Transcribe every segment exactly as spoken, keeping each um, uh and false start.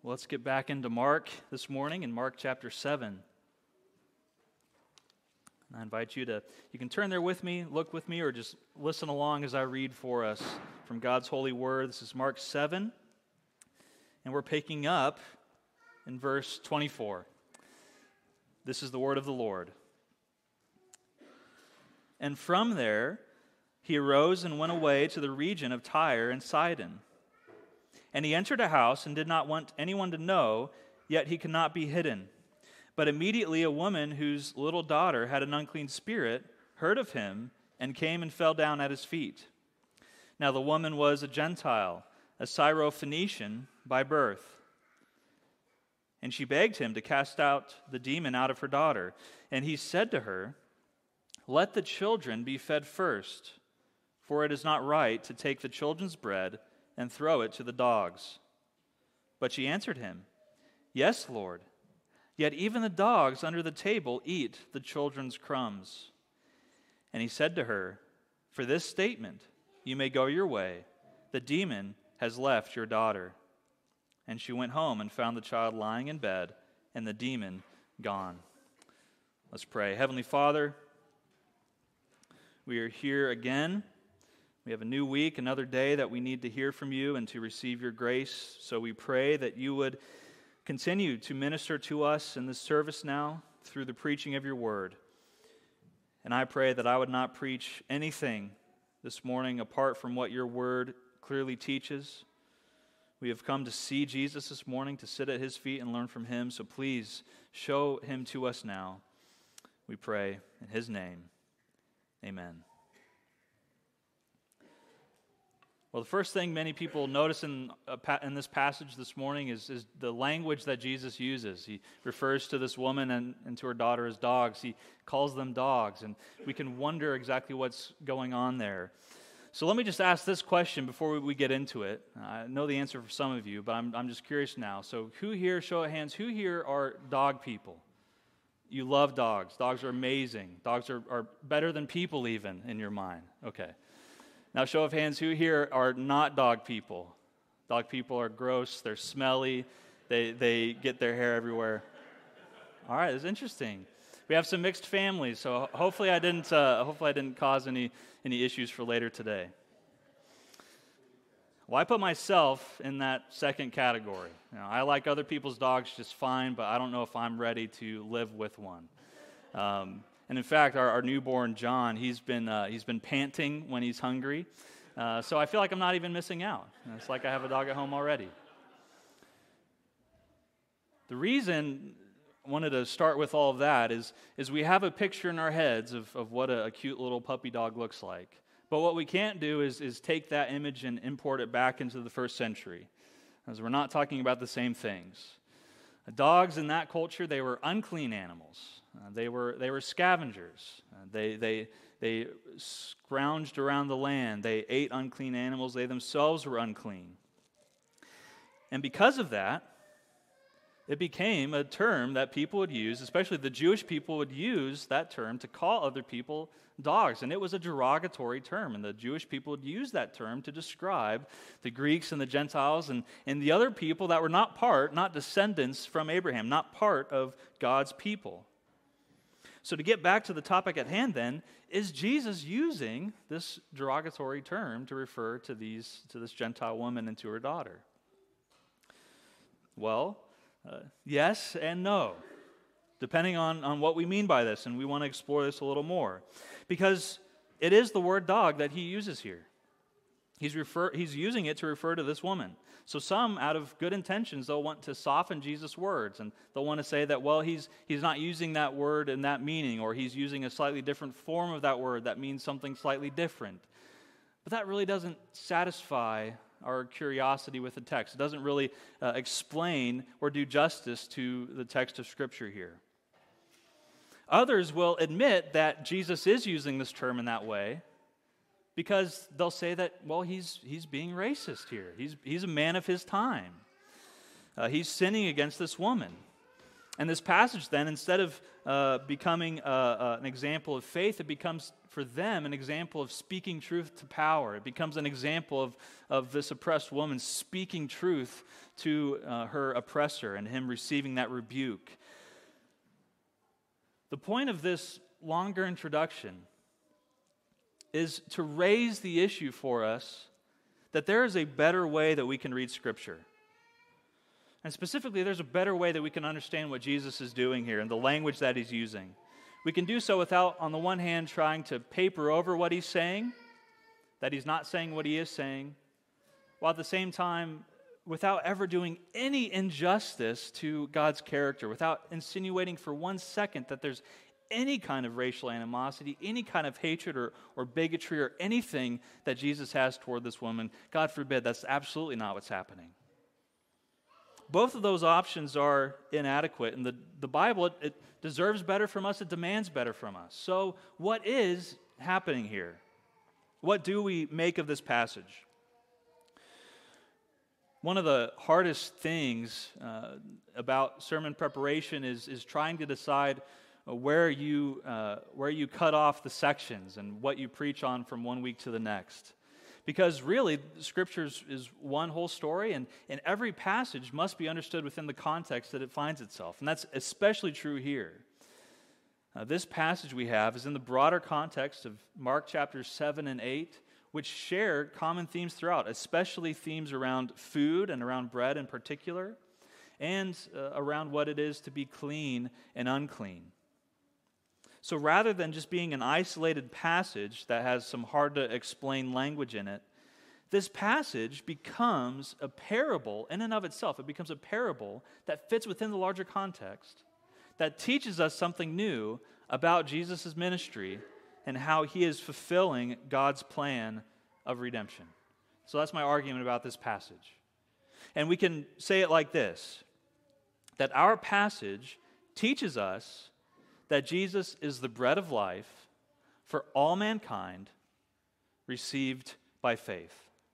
Well, let's get back into Mark this morning in Mark chapter seven. I invite you to, you can turn there with me, look with me, or just listen along as I read for us from God's holy word. This is Mark seven, and we're picking up in verse twenty-four. This is the word of the Lord. And from there he arose and went away to the region of Tyre and Sidon. And he entered a house and did not want anyone to know, yet he could not be hidden. But immediately a woman whose little daughter had an unclean spirit heard of him and came and fell down at his feet. Now the woman was a Gentile, a Syrophoenician by birth. And she begged him to cast out the demon out of her daughter. And he said to her, "Let the children be fed first, for it is not right to take the children's bread and throw it to the dogs." But she answered him, "Yes, Lord, yet even the dogs under the table eat the children's crumbs." And he said to her, "For this statement you may go your way. The demon has left your daughter." And she went home and found the child lying in bed and the demon gone. Let's pray. Heavenly Father, we are here again. We have a new week, another day that we need to hear from you and to receive your grace. So we pray that you would continue to minister to us in this service now through the preaching of your word. And I pray that I would not preach anything this morning apart from what your word clearly teaches. We have come to see Jesus this morning, to sit at his feet and learn from him. So please show him to us now. We pray in his name. Amen. Well, the first thing many people notice in, uh, in this passage this morning is, is the language that Jesus uses. He refers to this woman and, and to her daughter as dogs. He calls them dogs, and we can wonder exactly what's going on there. So let me just ask this question before we, we get into it. I know the answer for some of you, but I'm, I'm just curious now. So who here, show of hands, who here are dog people? You love dogs. Dogs are amazing. Dogs are, are better than people even in your mind. Okay. Now, show of hands, who here are not dog people? Dog people are gross, they're smelly, they they get their hair everywhere. All right, it's interesting. We have some mixed families, so hopefully I didn't uh, hopefully I didn't cause any any issues for later today. Well, I put myself in that second category. You know, I like other people's dogs just fine, but I don't know if I'm ready to live with one. Um, And in fact, our, our newborn John, he's been uh, he's been panting when he's hungry. Uh, so I feel like I'm not even missing out. It's like I have a dog at home already. The reason I wanted to start with all of that is, is we have a picture in our heads of, of what a, a cute little puppy dog looks like. But what we can't do is, is take that image and import it back into the first century, as we're not talking about the same things. Dogs in that culture, they were unclean animals. Uh, they were they were scavengers. Uh, they they they scrounged around the land. They ate unclean animals. They themselves were unclean. And because of that, it became a term that people would use, especially the Jewish people would use that term to call other people dogs. And it was a derogatory term. And the Jewish people would use that term to describe the Greeks and the Gentiles and, and the other people that were not part, not descendants from Abraham, not part of God's people. So to get back to the topic at hand then, is Jesus using this derogatory term to refer to these to this Gentile woman and to her daughter? Well, uh, yes and no, depending on, on what we mean by this, and we want to explore this a little more. Because it is the word dog that he uses here. He's refer he's using it to refer to this woman. So some, out of good intentions, they'll want to soften Jesus' words, and they'll want to say that, well, he's he's not using that word in that meaning, or he's using a slightly different form of that word that means something slightly different. But that really doesn't satisfy our curiosity with the text. It doesn't really uh, explain or do justice to the text of Scripture here. Others will admit that Jesus is using this term in that way, because they'll say that, well, he's he's being racist here. He's he's a man of his time. Uh, he's sinning against this woman. And this passage then, instead of uh, becoming uh, uh, an example of faith, it becomes for them an example of speaking truth to power. It becomes an example of, of this oppressed woman speaking truth to uh, her oppressor and him receiving that rebuke. The point of this longer introduction is to raise the issue for us that there is a better way that we can read Scripture. And specifically, there's a better way that we can understand what Jesus is doing here and the language that he's using. We can do so without, on the one hand, trying to paper over what he's saying, that he's not saying what he is saying, while at the same time, without ever doing any injustice to God's character, without insinuating for one second that there's any kind of racial animosity, any kind of hatred or, or bigotry or anything that Jesus has toward this woman. God forbid, that's absolutely not what's happening. Both of those options are inadequate, and the, the Bible, it, it deserves better from us, it demands better from us. So what is happening here? What do we make of this passage? One of the hardest things uh, about sermon preparation is, is trying to decide where you, uh, where you cut off the sections and what you preach on from one week to the next. Because really, Scripture is one whole story, and, and every passage must be understood within the context that it finds itself. And that's especially true here. Uh, this passage we have is in the broader context of Mark chapters seven and eight, which share common themes throughout, especially themes around food and around bread in particular, and uh, around what it is to be clean and unclean. So rather than just being an isolated passage that has some hard-to-explain language in it, this passage becomes a parable in and of itself. It becomes a parable that fits within the larger context, that teaches us something new about Jesus' ministry and how he is fulfilling God's plan of redemption. So that's my argument about this passage. And we can say it like this, that our passage teaches us that Jesus is the bread of life for all mankind received by faith.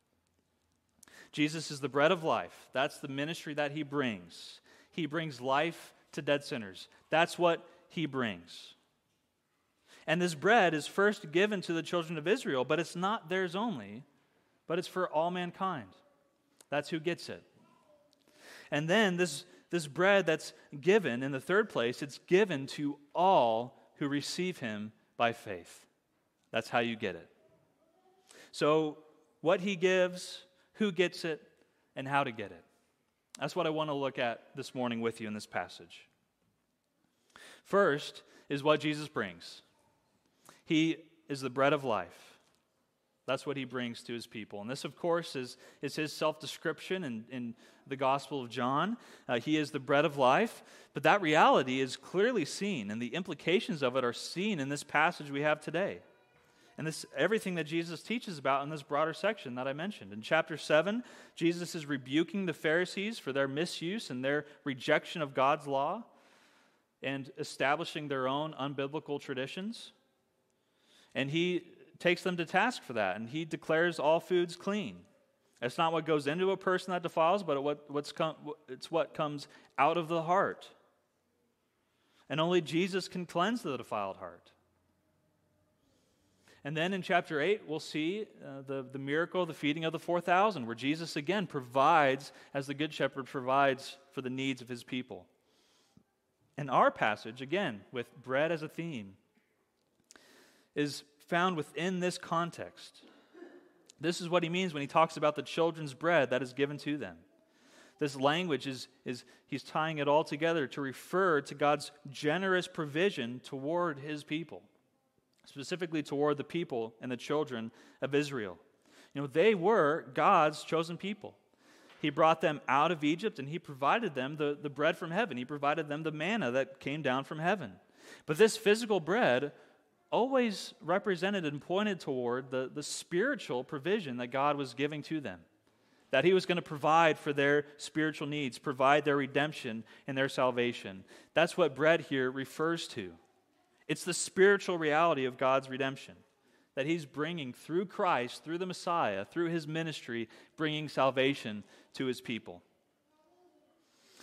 Jesus is the bread of life. That's the ministry that he brings. He brings life to dead sinners. That's what he brings. And this bread is first given to the children of Israel, but it's not theirs only, but it's for all mankind. That's who gets it. And then this This bread that's given, in the third place, it's given to all who receive him by faith. That's how you get it. So, what he gives, who gets it, and how to get it. That's what I want to look at this morning with you in this passage. First is what Jesus brings. He is the bread of life. That's what he brings to his people. And this, of course, is, is his self-description in, in the Gospel of John. Uh, he is the bread of life. But that reality is clearly seen, and the implications of it are seen in this passage we have today. And this everything that Jesus teaches about in this broader section that I mentioned. In chapter seven, Jesus is rebuking the Pharisees for their misuse and their rejection of God's law and establishing their own unbiblical traditions. And he takes them to task for that, and he declares all foods clean. It's not what goes into a person that defiles, but what, what's com- it's what comes out of the heart. And only Jesus can cleanse the defiled heart. And then in chapter eight, we'll see uh, the, the miracle of the feeding of the four thousand, where Jesus again provides, as the Good Shepherd provides for the needs of his people. And our passage, again, with bread as a theme, is found within this context. This is what he means when he talks about the children's bread that is given to them. This language is, is he's tying it all together to refer to God's generous provision toward his people, specifically toward the people and the children of Israel. You know, they were God's chosen people. He brought them out of Egypt, and he provided them the, the bread from heaven. He provided them the manna that came down from heaven. But this physical bread always represented and pointed toward the, the spiritual provision that God was giving to them, that he was going to provide for their spiritual needs, provide their redemption and their salvation. That's what bread here refers to. It's the spiritual reality of God's redemption, that he's bringing through Christ, through the Messiah, through his ministry, bringing salvation to his people.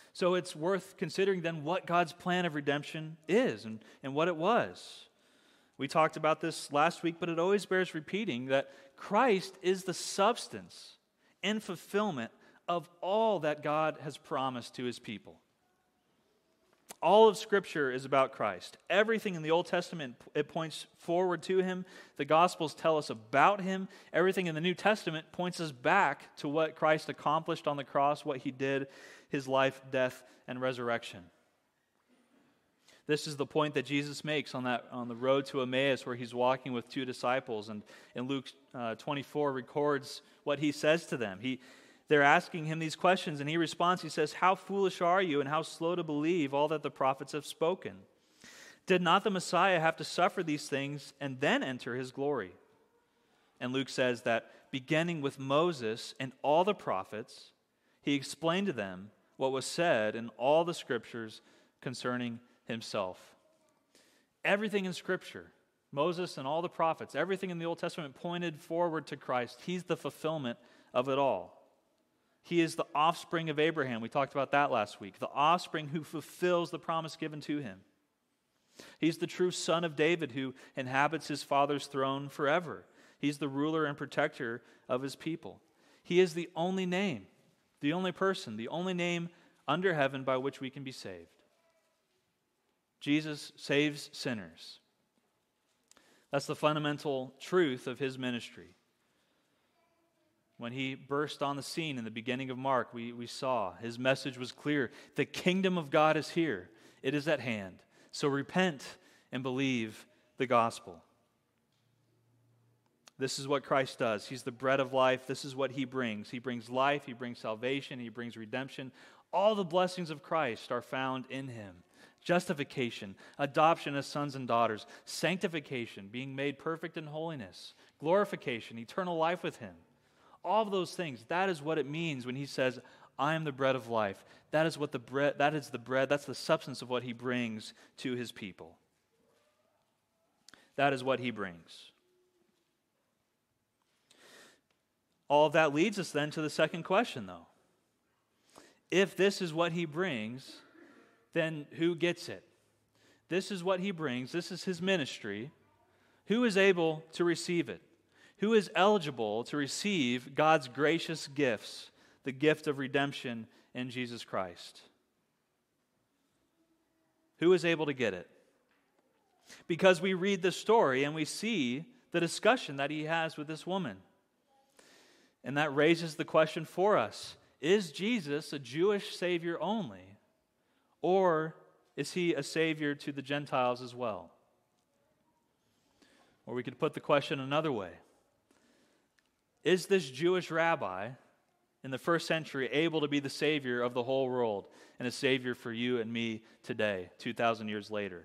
So it's worth considering then what God's plan of redemption is and, and what it was. We talked about this last week, but it always bears repeating that Christ is the substance and fulfillment of all that God has promised to his people. All of Scripture is about Christ. Everything in the Old Testament, it points forward to him. The Gospels tell us about him. Everything in the New Testament points us back to what Christ accomplished on the cross, what he did, his life, death, and resurrection. This is the point that Jesus makes on that on the road to Emmaus, where he's walking with two disciples, and in Luke uh, twenty-four records what he says to them. He They're asking him these questions, and he responds, he says, "How foolish are you, and how slow to believe all that the prophets have spoken? Did not the Messiah have to suffer these things and then enter his glory?" And Luke says that beginning with Moses and all the prophets, he explained to them what was said in all the Scriptures concerning himself. Everything in Scripture, Moses and all the prophets, everything in the Old Testament pointed forward to Christ. He's the fulfillment of it all. He is the offspring of Abraham. We talked about that last week. The offspring who fulfills the promise given to him. He's the true son of David who inhabits his father's throne forever. He's the ruler and protector of his people. He is the only name, the only person, the only name under heaven by which we can be saved. Jesus saves sinners. That's the fundamental truth of his ministry. When he burst on the scene in the beginning of Mark, we, we saw his message was clear. The kingdom of God is here. It is at hand. So repent and believe the gospel. This is what Christ does. He's the bread of life. This is what he brings. He brings life. He brings salvation. He brings redemption. All the blessings of Christ are found in him. Justification, adoption as sons and daughters, sanctification, being made perfect in holiness, glorification, eternal life with him. All of those things, that is what it means when he says, "I am the bread of life." That is what the bread, that is the bread, that's the substance of what he brings to his people. That is what he brings. All of that leads us then to the second question, though. If this is what he brings, then who gets it? This is what he brings. This is his ministry. Who is able to receive it? Who is eligible to receive God's gracious gifts, the gift of redemption in Jesus Christ? Who is able to get it? Because we read the story and we see the discussion that he has with this woman. And that raises the question for us, is Jesus a Jewish Savior only? Or is he a Savior to the Gentiles as well? Or we could put the question another way. Is this Jewish rabbi in the first century able to be the Savior of the whole world and a Savior for you and me today, two thousand years later?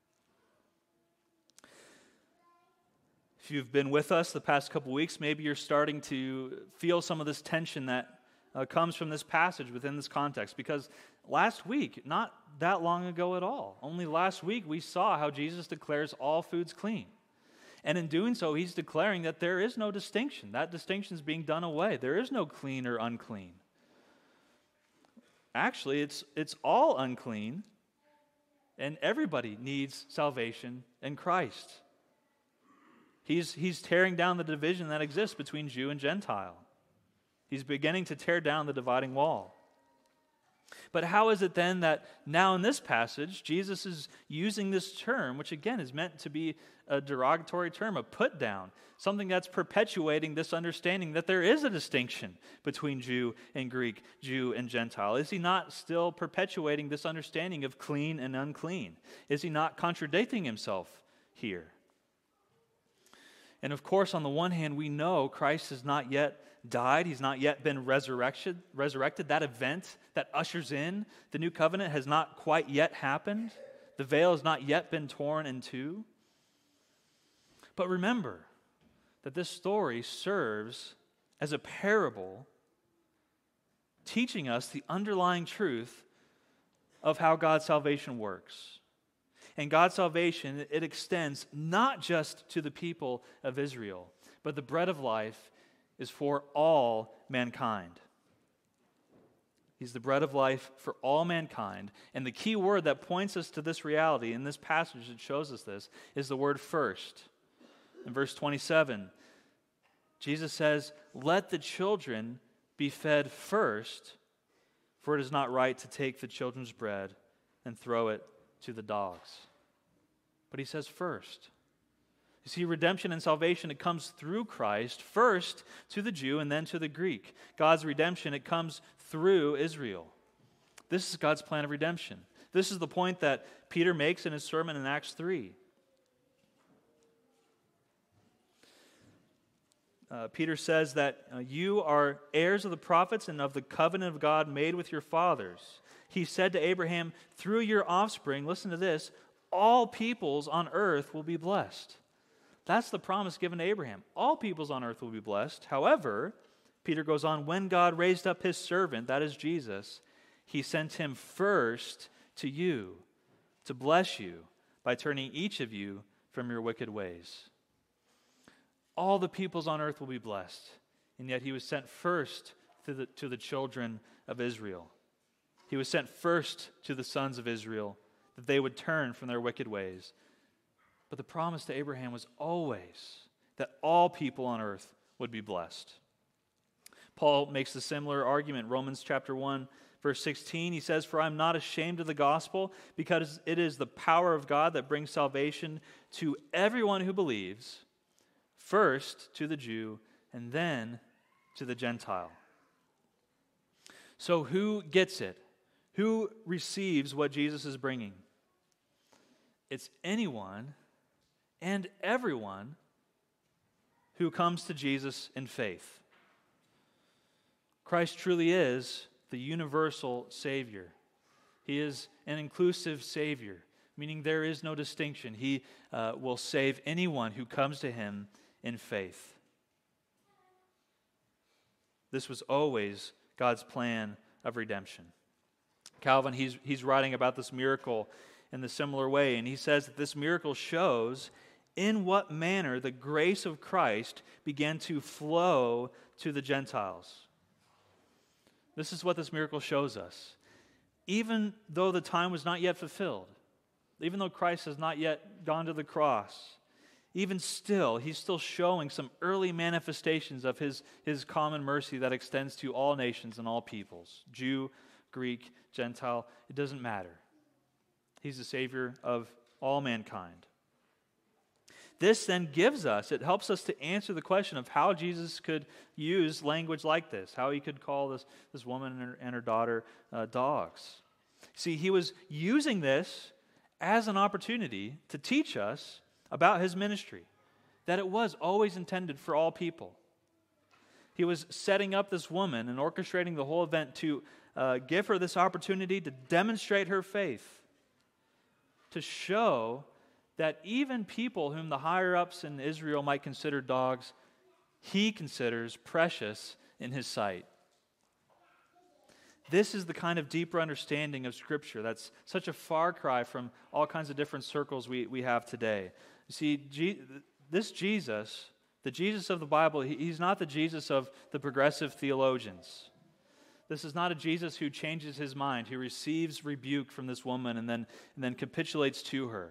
If you've been with us the past couple weeks, maybe you're starting to feel some of this tension that uh, comes from this passage within this context. Because last week, not that long ago at all, only last week we saw how Jesus declares all foods clean. And in doing so, he's declaring that there is no distinction. That distinction is being done away. There is no clean or unclean. Actually, it's, it's all unclean, and everybody needs salvation in Christ. He's, he's tearing down the division that exists between Jew and Gentile. He's beginning to tear down the dividing wall. But how is it then that now in this passage, Jesus is using this term, which again is meant to be a derogatory term, a put down, something that's perpetuating this understanding that there is a distinction between Jew and Greek, Jew and Gentile? Is he not still perpetuating this understanding of clean and unclean? Is he not contradicting himself here? And of course, on the one hand, we know Christ has not yet died. He's not yet been resurrected. Resurrected. That event that ushers in the new covenant has not quite yet happened. The veil has not yet been torn in two. But remember that this story serves as a parable teaching us the underlying truth of how God's salvation works. And God's salvation, it extends not just to the people of Israel, but the bread of life is for all mankind. He's the bread of life for all mankind. And the key word that points us to this reality in this passage that shows us this is the word first. In verse twenty-seven, Jesus says, "Let the children be fed first, for it is not right to take the children's bread and throw it to the dogs." But he says first. You see, redemption and salvation, it comes through Christ, first to the Jew and then to the Greek. God's redemption, it comes through Israel. This is God's plan of redemption. This is the point that Peter makes in his sermon in Acts three. Uh, Peter says that uh, you are heirs of the prophets and of the covenant of God made with your fathers. He said to Abraham, through your offspring, listen to this, all peoples on earth will be blessed. That's the promise given to Abraham. All peoples on earth will be blessed. However, Peter goes on, when God raised up his servant, that is Jesus, he sent him first to you to bless you by turning each of you from your wicked ways. All the peoples on earth will be blessed, and yet he was sent first to the, to the children of Israel. He was sent first to the sons of Israel, that they would turn from their wicked ways. But the promise to Abraham was always that all people on earth would be blessed. Paul makes a similar argument. Romans chapter one, verse sixteen, he says, "For I am not ashamed of the gospel, because it is the power of God that brings salvation to everyone who believes, first to the Jew, and then to the Gentile." So who gets it? Who receives what Jesus is bringing? It's anyone and everyone who comes to Jesus in faith. Christ truly is the universal Savior. He is an inclusive Savior, meaning there is no distinction. He uh, will save anyone who comes to him in faith. This was always God's plan of redemption. Calvin, he's, he's writing about this miracle in the similar way, and he says that this miracle shows in what manner the grace of Christ began to flow to the Gentiles. This is what this miracle shows us. Even though the time was not yet fulfilled, even though Christ has not yet gone to the cross, even still, he's still showing some early manifestations of his, his common mercy that extends to all nations and all peoples. Jew, Greek, Gentile, it doesn't matter. He's the Savior of all mankind. This then gives us, it helps us to answer the question of how Jesus could use language like this, how he could call this, this woman and her, and her daughter uh, dogs. See, he was using this as an opportunity to teach us about his ministry, that it was always intended for all people. He was setting up this woman and orchestrating the whole event to uh, give her this opportunity to demonstrate her faith, to show that even people whom the higher-ups in Israel might consider dogs, he considers precious in his sight. This is the kind of deeper understanding of Scripture that's such a far cry from all kinds of different circles we, we have today. You see, G- this Jesus, the Jesus of the Bible, he, he's not the Jesus of the progressive theologians. This is not a Jesus who changes his mind, who receives rebuke from this woman and then, and then capitulates to her.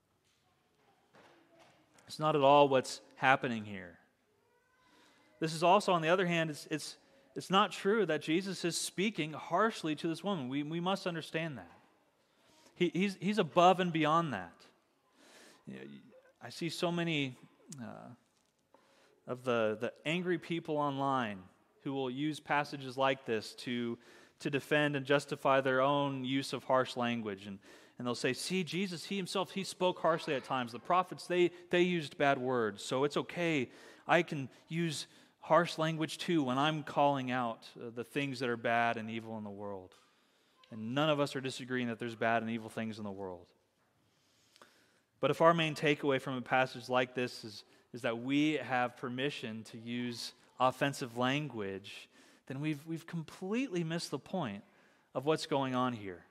It's not at all what's happening here. This is also, on the other hand, it's it's it's not true that Jesus is speaking harshly to this woman. We we must understand that. He, he's he's above and beyond that. You know, I see so many uh, of the the angry people online who will use passages like this to to defend and justify their own use of harsh language. And And they'll say, see, Jesus, he himself, he spoke harshly at times. The prophets, they, they used bad words, so it's okay. I can use harsh language too when I'm calling out uh, the things that are bad and evil in the world. And none of us are disagreeing that there's bad and evil things in the world. But if our main takeaway from a passage like this is, is that we have permission to use offensive language, then we've, we've completely missed the point of what's going on here.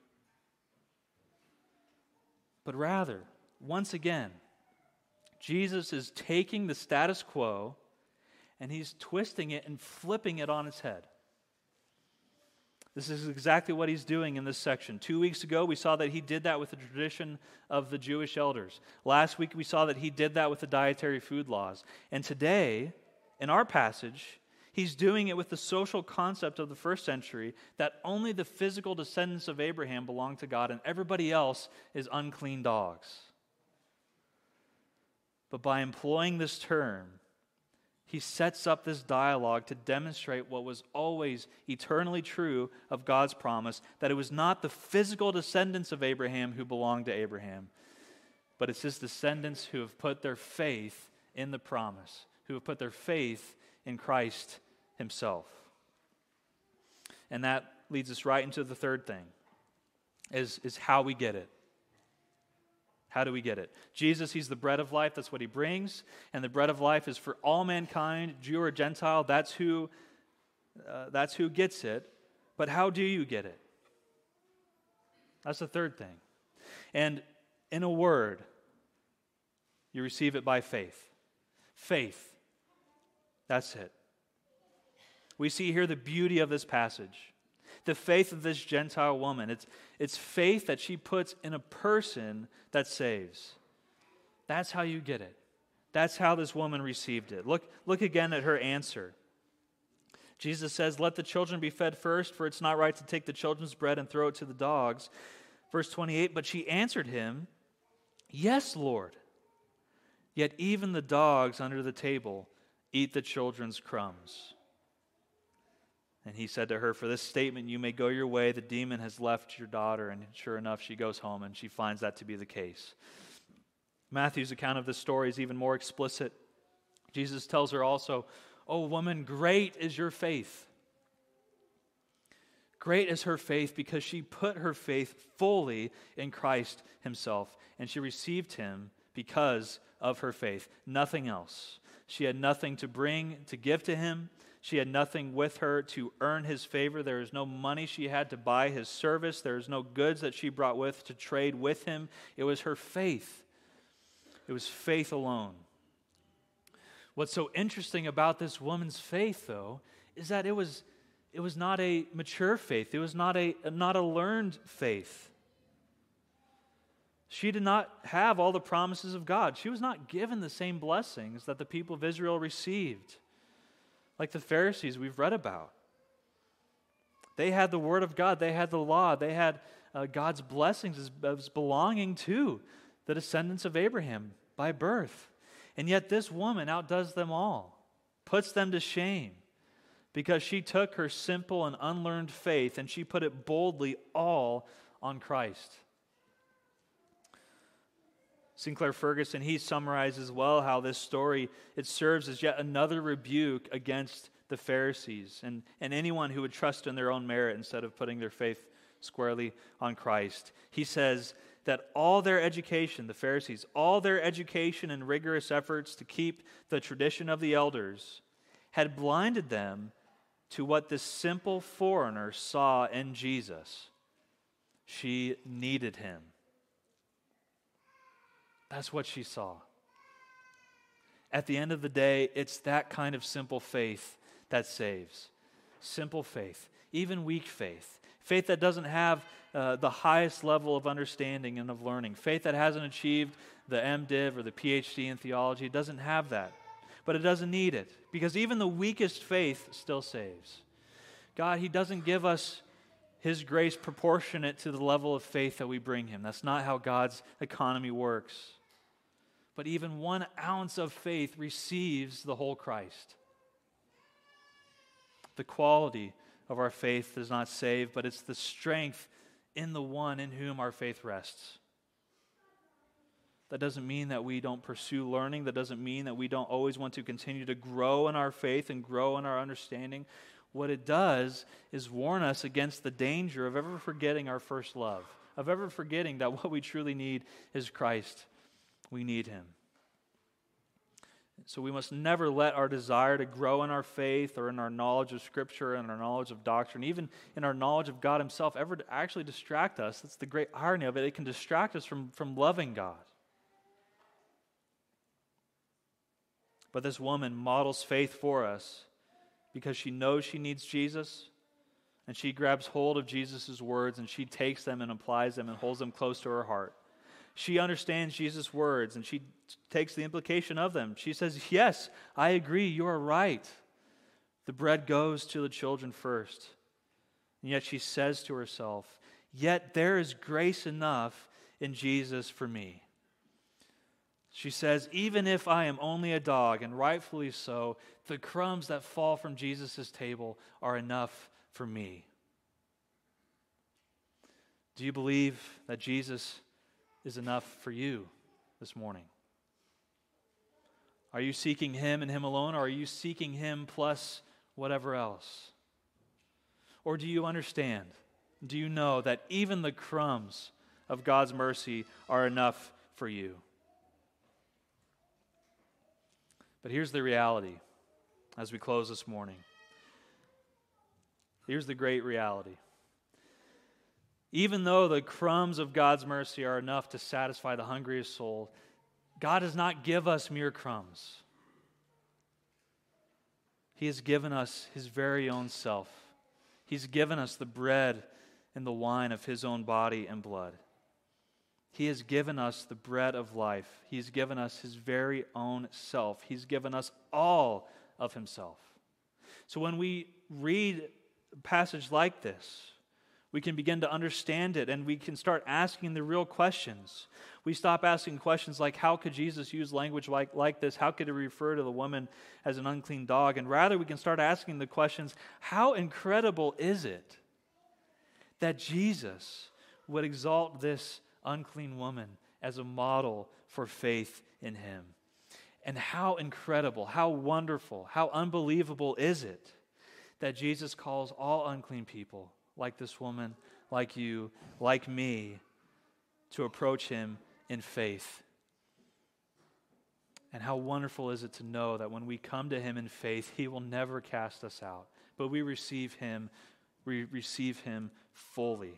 But rather, once again, Jesus is taking the status quo and he's twisting it and flipping it on its head. This is exactly what he's doing in this section. Two weeks ago, we saw that he did that with the tradition of the Jewish elders. Last week, we saw that he did that with the dietary food laws. And today, in our passage, he's doing it with the social concept of the first century that only the physical descendants of Abraham belong to God and everybody else is unclean dogs. But by employing this term, he sets up this dialogue to demonstrate what was always eternally true of God's promise, that it was not the physical descendants of Abraham who belonged to Abraham, but it's his descendants who have put their faith in the promise, who have put their faith in Christ himself. And that leads us right into the third thing, is, is how we get it. How do we get it? Jesus, he's the bread of life. That's what he brings. And the bread of life is for all mankind, Jew or Gentile. That's who, uh, that's who gets it. But how do you get it? That's the third thing. And in a word, you receive it by faith. Faith. That's it. We see here the beauty of this passage. The faith of this Gentile woman. It's, it's faith that she puts in a person that saves. That's how you get it. That's how this woman received it. Look, look again at her answer. Jesus says, "Let the children be fed first, for it's not right to take the children's bread and throw it to the dogs." Verse twenty-eight, "But she answered him, 'Yes, Lord. Yet even the dogs under the table eat the children's crumbs.' And he said to her, 'For this statement you may go your way. The demon has left your daughter.' And sure enough, she goes home and she finds that to be the case." Matthew's account of this story is even more explicit. Jesus tells her also, "Oh woman, great is your faith." Great is her faith because she put her faith fully in Christ himself. And she received him because of her faith. Nothing else. She had nothing to bring, to give to him. She had nothing with her to earn his favor. There was no money she had to buy his service. There was no goods that she brought with to trade with him. It was her faith. It was faith alone. What's so interesting about this woman's faith, though, is that it was, it was not a mature faith. It was not a, not a learned faith. She did not have all the promises of God. She was not given the same blessings that the people of Israel received. Like the Pharisees we've read about. They had the Word of God. They had the law. They had uh, God's blessings as, as belonging to the descendants of Abraham by birth. And yet this woman outdoes them all, puts them to shame, because she took her simple and unlearned faith and she put it boldly all on Christ. Sinclair Ferguson, he summarizes well how this story, it serves as yet another rebuke against the Pharisees and, and anyone who would trust in their own merit instead of putting their faith squarely on Christ. He says that all their education, the Pharisees, all their education and rigorous efforts to keep the tradition of the elders had blinded them to what this simple foreigner saw in Jesus. She needed him. That's what she saw. At the end of the day, it's that kind of simple faith that saves. Simple faith, even weak faith. Faith that doesn't have uh, the highest level of understanding and of learning. Faith that hasn't achieved the MDiv or the P H D in theology. It doesn't have that. But it doesn't need it. Because even the weakest faith still saves. God, he doesn't give us his grace proportionate to the level of faith that we bring him. That's not how God's economy works. But even one ounce of faith receives the whole Christ. The quality of our faith does not save, but it's the strength in the one in whom our faith rests. That doesn't mean that we don't pursue learning. That doesn't mean that we don't always want to continue to grow in our faith and grow in our understanding. What it does is warn us against the danger of ever forgetting our first love, of ever forgetting that what we truly need is Christ. We need him. So we must never let our desire to grow in our faith or in our knowledge of Scripture and our knowledge of doctrine, even in our knowledge of God himself, ever actually distract us. That's the great irony of it. It can distract us from, from loving God. But this woman models faith for us because she knows she needs Jesus And she grabs hold of Jesus' words, and she takes them and applies them and holds them close to her heart. She understands Jesus' words, and she t- takes the implication of them. She says, yes, I agree, you are right. The bread goes to the children first. And yet she says to herself, yet there is grace enough in Jesus for me. She says, even if I am only a dog, and rightfully so, the crumbs that fall from Jesus' table are enough for me. Do you believe that Jesus is enough for you this morning? Are you seeking Him and Him alone, or are you seeking Him plus whatever else? Or do you understand? Do you know that even the crumbs of God's mercy are enough for you? But here's the reality as we close this morning. Here's the great reality. Even though the crumbs of God's mercy are enough to satisfy the hungriest soul, God does not give us mere crumbs. He has given us His very own self. He's given us the bread and the wine of His own body and blood. He has given us the bread of life. He's given us His very own self. He's given us all of Himself. So when we read a passage like this, we can begin to understand it, and we can start asking the real questions. We stop asking questions like, how could Jesus use language like, like this? How could He refer to the woman as an unclean dog? And rather, we can start asking the questions, how incredible is it that Jesus would exalt this unclean woman as a model for faith in Him? And how incredible, how wonderful, how unbelievable is it that Jesus calls all unclean people, like this woman, like you, like me, to approach Him in faith. And how wonderful is it to know that when we come to Him in faith, He will never cast us out, but we receive Him, we receive Him fully.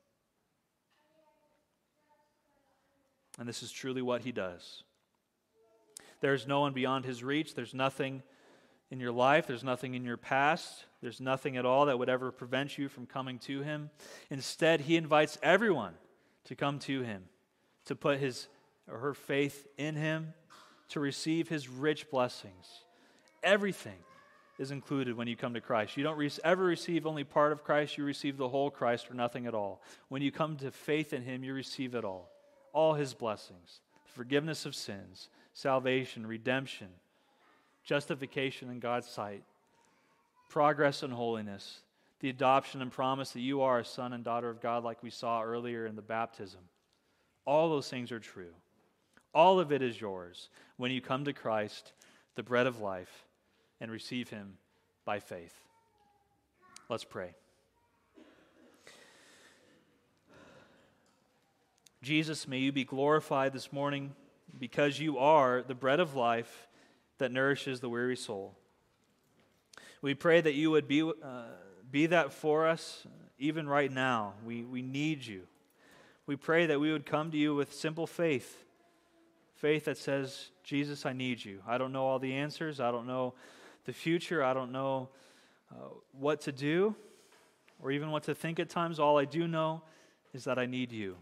And this is truly what He does. There's no one beyond His reach. There's nothing in your life. There's nothing in your past. There's nothing at all that would ever prevent you from coming to Him. Instead, He invites everyone to come to Him, to put his or her faith in Him, to receive His rich blessings. Everything is included when you come to Christ. You don't re- ever receive only part of Christ. You receive the whole Christ or nothing at all. When you come to faith in Him, you receive it all. All His blessings, forgiveness of sins, salvation, redemption, justification in God's sight, progress in holiness, the adoption and promise that you are a son and daughter of God like we saw earlier in the baptism. All those things are true. All of it is yours when you come to Christ, the bread of life, and receive Him by faith. Let's pray. Jesus, may You be glorified this morning because You are the bread of life that nourishes the weary soul. We pray that You would be, uh, be that for us even right now. We, we need You. We pray that we would come to You with simple faith, faith that says, Jesus, I need You. I don't know all the answers. I don't know the future. I don't know uh, what to do or even what to think at times. All I do know is that I need You.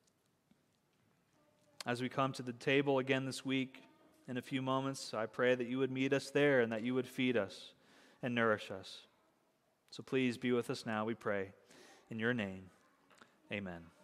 As we come to the table again this week, in a few moments, I pray that You would meet us there and that You would feed us and nourish us. So please be with us now, we pray. In Your name, amen.